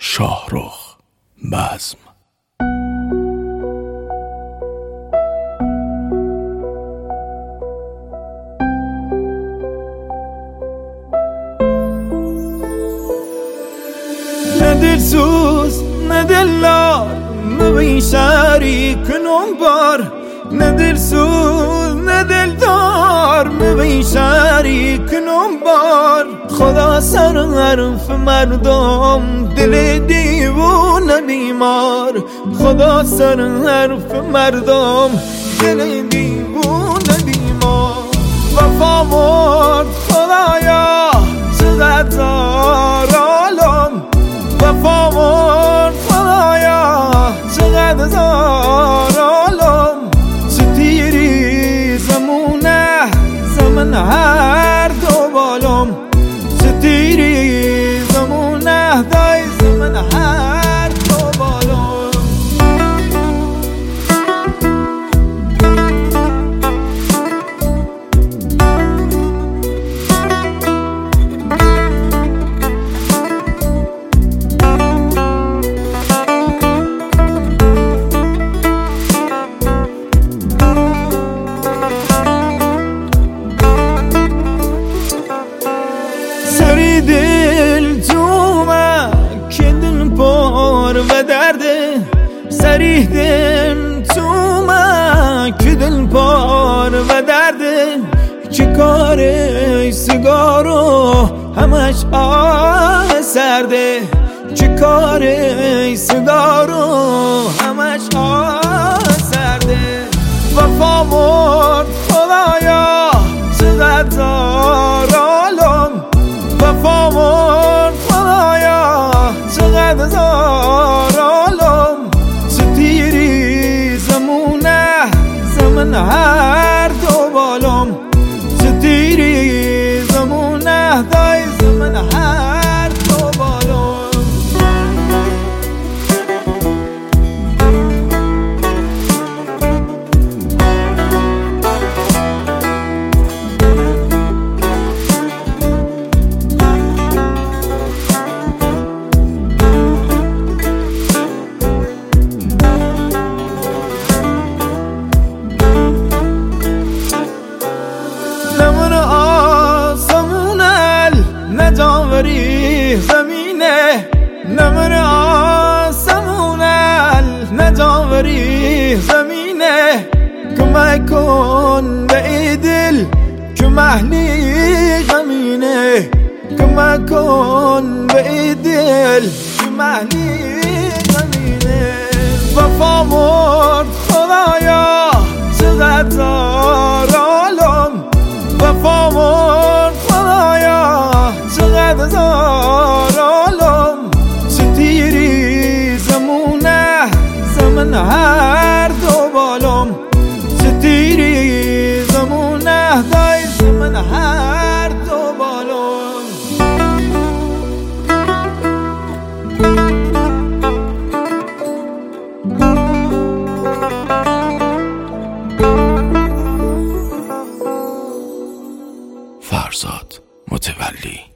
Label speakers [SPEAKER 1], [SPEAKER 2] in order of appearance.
[SPEAKER 1] شاهرخ بزم.
[SPEAKER 2] نه دلسوز نه دلدار مبین شریک نمبار، نه دلسوز نه دلدار مبین شریک نمبار. خدا سر حرف مردم دل دیوونه بیمار، خدا سر حرف مردم دل دیوونه بیمار. وفا مرد خدایا چقدر زار عالم، وفا مرد خدایا چقدر زار عالم. ستیری زمونه زمن هر دو بالم، ستیری زمونه دای زمن هر دو بالم. سری دل تومه که دل پر و درده، سری دل تومه که دل پر و درده. که کار سیگارو همش آه سرده، که کار سیگارو همش آه سرده. وفا مرد خدایا چقدر زار عالم، وفا مرد خدایا چقدر زار عالم. ستیری زمونه زمن هر دو بالم، ستیری زمونه دای زمن هر دو بالم. جانوری زمینه نمر آسمونه، نه جانوری زمینه. کمک کن به دل که محلی غمینه، کمک کن به دل که محلی غمینه. وفا مرد خدایا چقدر زار عالم، وفا مرد خدایا چقدر زار عالم. ستیری زمونه زمن هر دو بالم، ستیری زمونه دای زمن هر دو بالم.
[SPEAKER 1] فرزاد متولی.